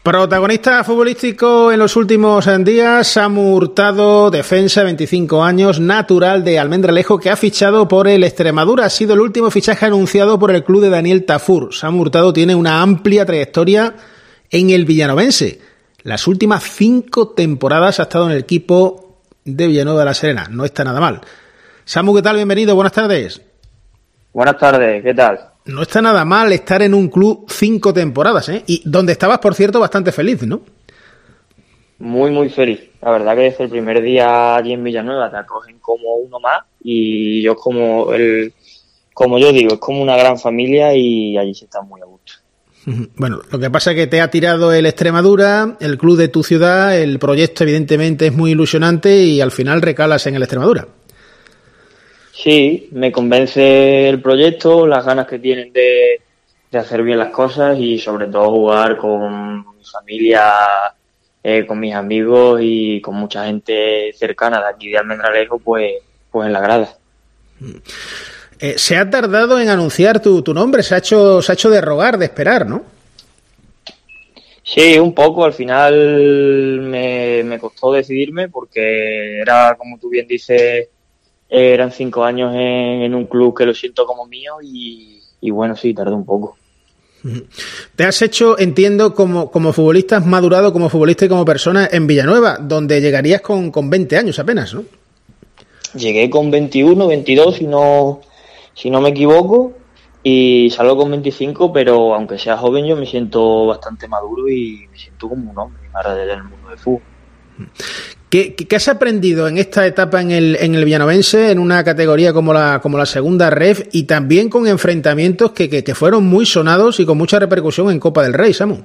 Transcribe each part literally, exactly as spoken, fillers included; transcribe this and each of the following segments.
Protagonista futbolístico en los últimos días, Samu Hurtado, defensa, veinticinco años, natural de Almendralejo, que ha fichado por el Extremadura. Ha sido el último fichaje anunciado por el club de Daniel Tafur. Samu Hurtado tiene una amplia trayectoria en el villanovense. Las últimas cinco temporadas ha estado en el equipo de Villanueva de la Serena. No está nada mal. Samu, ¿qué tal? Bienvenido, buenas tardes. Buenas tardes, ¿qué tal? No está nada mal estar en un club cinco temporadas, ¿eh? Y donde estabas, por cierto, bastante feliz, ¿no? Muy, muy feliz. La verdad que desde el primer día allí en Villanueva te acogen como uno más y yo como el, como yo digo, es como una gran familia y allí se está muy a gusto. Bueno, lo que pasa es que te ha tirado el Extremadura, el club de tu ciudad, el proyecto evidentemente es muy ilusionante y al final recalas en el Extremadura. Sí, me convence el proyecto, las ganas que tienen de, de hacer bien las cosas y sobre todo jugar con mi familia, eh, con mis amigos y con mucha gente cercana de aquí de Almendralejo, pues, pues en la grada. Eh, se ha tardado en anunciar tu, tu nombre, se ha hecho, se ha hecho de rogar, de esperar, ¿no? Sí, un poco, al final me, me costó decidirme porque era, como tú bien dices, eran cinco años en, en un club que lo siento como mío y, y bueno, sí, tardé un poco. Te has hecho, entiendo, como, como futbolista, has madurado como futbolista y como persona en Villanueva, donde llegarías con, con veinte años apenas, ¿no? Llegué con veintiuno, veintidós, si no, si no me equivoco, y salgo con veinticinco, pero aunque sea joven yo me siento bastante maduro y me siento como un hombre ahora desde el mundo del fútbol. ¿Qué, ¿Qué has aprendido en esta etapa en el, en el villanovense, en una categoría como la, como la segunda ref y también con enfrentamientos que, que, que fueron muy sonados y con mucha repercusión en Copa del Rey, Samu?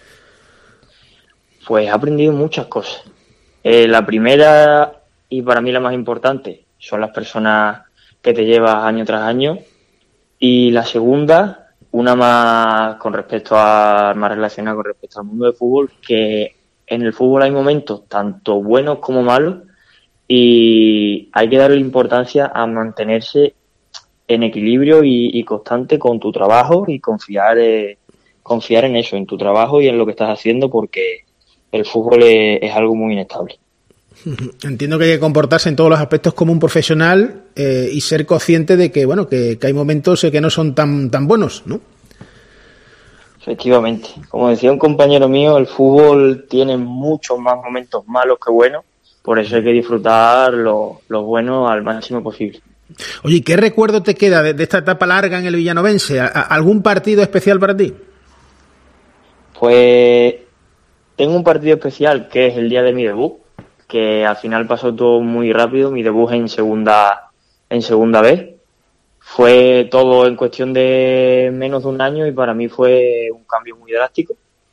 Pues he aprendido muchas cosas. Eh, la primera, y para mí la más importante, son las personas que te llevas año tras año. Y la segunda, una más con respecto a, más relacionada con respecto al mundo del fútbol, que en el fútbol hay momentos tanto buenos como malos y hay que darle importancia a mantenerse en equilibrio y, y constante con tu trabajo y confiar, eh, confiar en eso, en tu trabajo y en lo que estás haciendo, porque el fútbol es, es algo muy inestable. Entiendo que hay que comportarse en todos los aspectos como un profesional eh, y ser consciente de que, bueno, que, que hay momentos que no son tan, tan buenos, ¿no? Efectivamente. Como decía un compañero mío, el fútbol tiene muchos más momentos malos que buenos, por eso hay que disfrutar lo, lo bueno al máximo posible. Oye, ¿qué recuerdo te queda de, de esta etapa larga en el villanovense? ¿A, a, ¿Algún partido especial para ti? Pues tengo un partido especial que es el día de mi debut, que al final pasó todo muy rápido, mi debut en segunda, en segunda vez. Fue todo en cuestión de menos de un año y para mí fue un cambio muy drástico.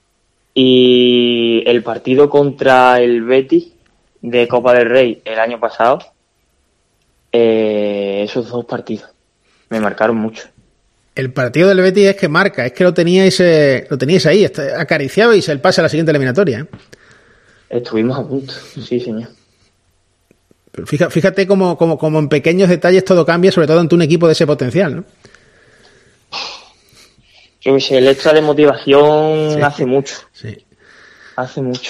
Y el partido contra el Betis de Copa del Rey el año pasado, eh, esos dos partidos me marcaron mucho. El partido del Betis es que marca, es que lo teníais, eh, lo teníais ahí, acariciabais el pase a la siguiente eliminatoria, ¿eh? Estuvimos a punto, sí, señor. Pero fíjate, fíjate cómo, cómo, cómo en pequeños detalles todo cambia, sobre todo ante un equipo de ese potencial, ¿no? Yo que sé, el extra de motivación sí, hace mucho. Sí. Hace mucho.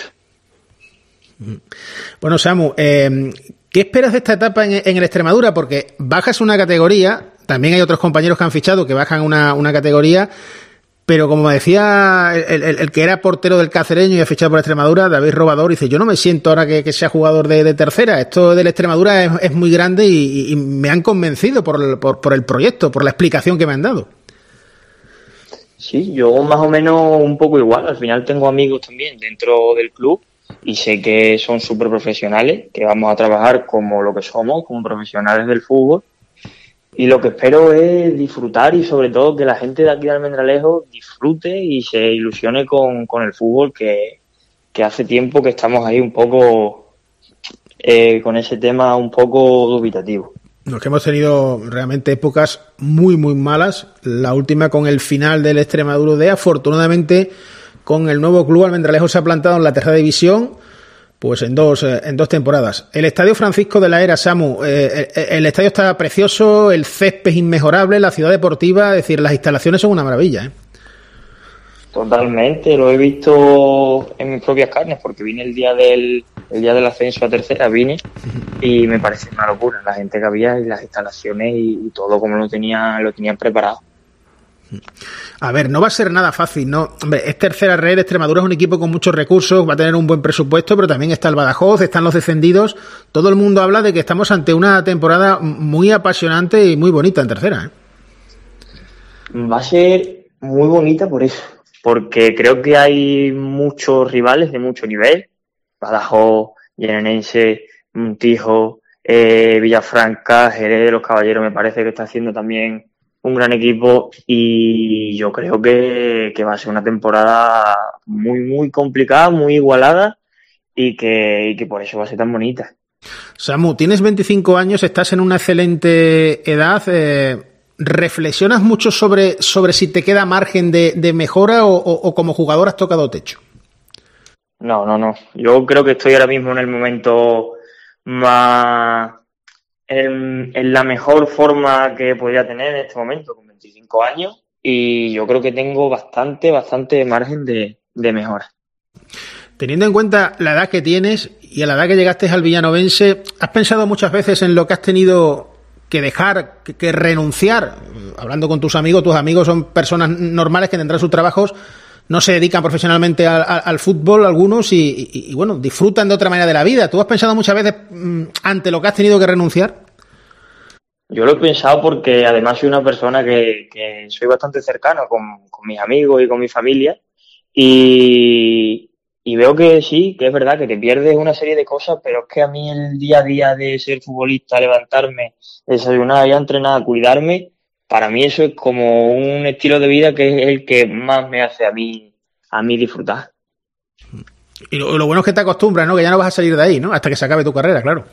Bueno, Samu, eh, ¿qué esperas de esta etapa en, en el Extremadura? Porque bajas una categoría, también hay otros compañeros que han fichado que bajan una, una categoría, pero como decía el, el, el que era portero del Cacereño y ha fichado por Extremadura, David Robador, dice, yo no me siento ahora que, que sea jugador de, de tercera, esto del Extremadura es, es muy grande y, y me han convencido por el, por, por el proyecto, por la explicación que me han dado. Sí, yo más o menos un poco igual, al final tengo amigos también dentro del club y sé que son súper profesionales, que vamos a trabajar como lo que somos, como profesionales del fútbol. Y lo que espero es disfrutar y sobre todo que la gente de aquí de Almendralejo disfrute y se ilusione con, con el fútbol, que, que hace tiempo que estamos ahí un poco eh, con ese tema un poco dubitativo. Nos que hemos tenido realmente épocas muy muy malas, la última con el final del Extremadura D. Afortunadamente con el nuevo club Almendralejo se ha plantado en la tercera división, pues en dos en dos temporadas. El Estadio Francisco de la Era, Samu, eh, el, el estadio está precioso, el césped inmejorable, la ciudad deportiva, es decir, las instalaciones son una maravilla, ¿eh? Totalmente, lo he visto en mis propias carnes, porque vine el día del el día del ascenso a tercera, vine y me parece una locura la gente que había y las instalaciones y, y todo como lo tenía lo tenían preparado. A ver, no va a ser nada fácil, ¿no? Hombre, es tercera red, Extremadura es un equipo con muchos recursos, va a tener un buen presupuesto, pero también está el Badajoz, están los descendidos. Todo el mundo habla de que estamos ante una temporada muy apasionante y muy bonita en tercera, ¿eh? Va a ser muy bonita por eso, porque creo que hay muchos rivales de mucho nivel. Badajoz, Llenense, Montijo, eh, Villafranca, Jerez de los Caballeros me parece que está haciendo también un gran equipo y yo creo que, que va a ser una temporada muy, muy complicada, muy igualada y que, y que por eso va a ser tan bonita. Samu, tienes veinticinco años, estás en una excelente edad. Eh, ¿reflexionas mucho sobre, sobre si te queda margen de, de mejora o, o, o como jugador has tocado techo? No, no, no. Yo creo que estoy ahora mismo en el momento más... En, en la mejor forma que podría tener en este momento, con veinticinco años, y yo creo que tengo bastante, bastante margen de, de mejora. Teniendo en cuenta la edad que tienes y a la edad que llegaste al villanovense, ¿has pensado muchas veces en lo que has tenido que dejar, que, que renunciar? Hablando con tus amigos, tus amigos son personas normales que tendrán sus trabajos, no se dedican profesionalmente al, al, al fútbol algunos y, y, y, bueno, disfrutan de otra manera de la vida. ¿Tú has pensado muchas veces mmm, ante lo que has tenido que renunciar? Yo lo he pensado porque además soy una persona que, que soy bastante cercano con, con mis amigos y con mi familia y, y veo que sí, que es verdad que te pierdes una serie de cosas, pero es que a mí el día a día de ser futbolista, levantarme, desayunar, ir a entrenar, cuidarme, para mí eso es como un estilo de vida que es el que más me hace a mí, a mí disfrutar. Y lo, lo bueno es que te acostumbras, ¿no? Que ya no vas a salir de ahí, ¿no? Hasta que se acabe tu carrera, claro.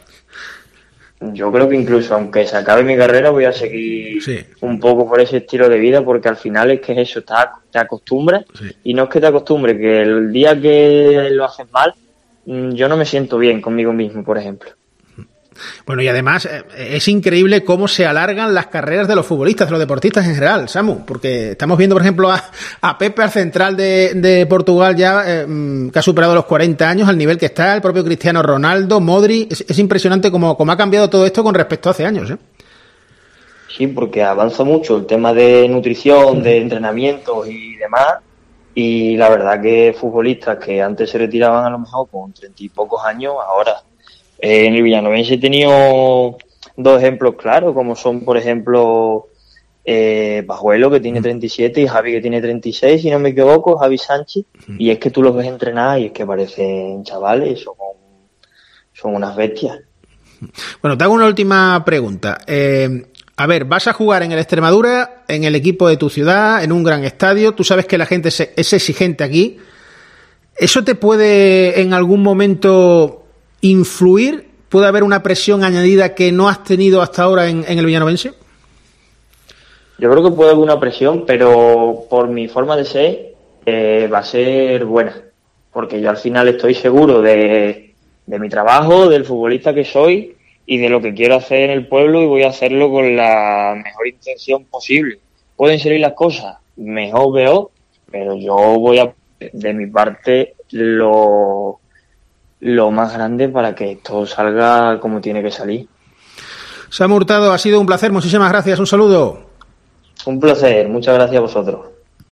Yo creo que incluso aunque se acabe mi carrera voy a seguir sí. un poco por ese estilo de vida porque al final es que es eso, te, te acostumbras sí. y no es que te acostumbres, que el día que lo haces mal, yo no me siento bien conmigo mismo, por ejemplo. Bueno, y además es increíble cómo se alargan las carreras de los futbolistas, de los deportistas en general, Samu, porque estamos viendo, por ejemplo, a, a Pepe, al central de, de Portugal ya, eh, que ha superado los cuarenta años, al nivel que está, el propio Cristiano Ronaldo, Modri, es, es impresionante cómo, cómo ha cambiado todo esto con respecto a hace años, ¿eh? Sí, porque avanza mucho el tema de nutrición, de entrenamientos y demás, y la verdad que futbolistas que antes se retiraban a lo mejor con treinta y pocos años, ahora... Eh, en el villanovense he tenido dos ejemplos claros, como son, por ejemplo, eh, Pajuelo, que tiene treinta y siete, y Javi, que tiene treinta y seis, si no me equivoco, Javi Sánchez, y es que tú los ves entrenar y es que parecen chavales, son, son unas bestias. Bueno, te hago una última pregunta. Eh, a ver, vas a jugar en el Extremadura, en el equipo de tu ciudad, en un gran estadio, tú sabes que la gente es exigente aquí. ¿Eso te puede en algún momento influir? ¿Puede haber una presión añadida que no has tenido hasta ahora en, en el villanovense? Yo creo que puede haber una presión, pero por mi forma de ser eh, va a ser buena, porque yo al final estoy seguro de, de mi trabajo, del futbolista que soy y de lo que quiero hacer en el pueblo, y voy a hacerlo con la mejor intención posible. Pueden salir las cosas mejor, peor, pero yo voy a, de mi parte, lo... lo más grande para que esto salga como tiene que salir. Samu Hurtado, ha sido un placer, muchísimas gracias, un saludo. Un placer, muchas gracias a vosotros.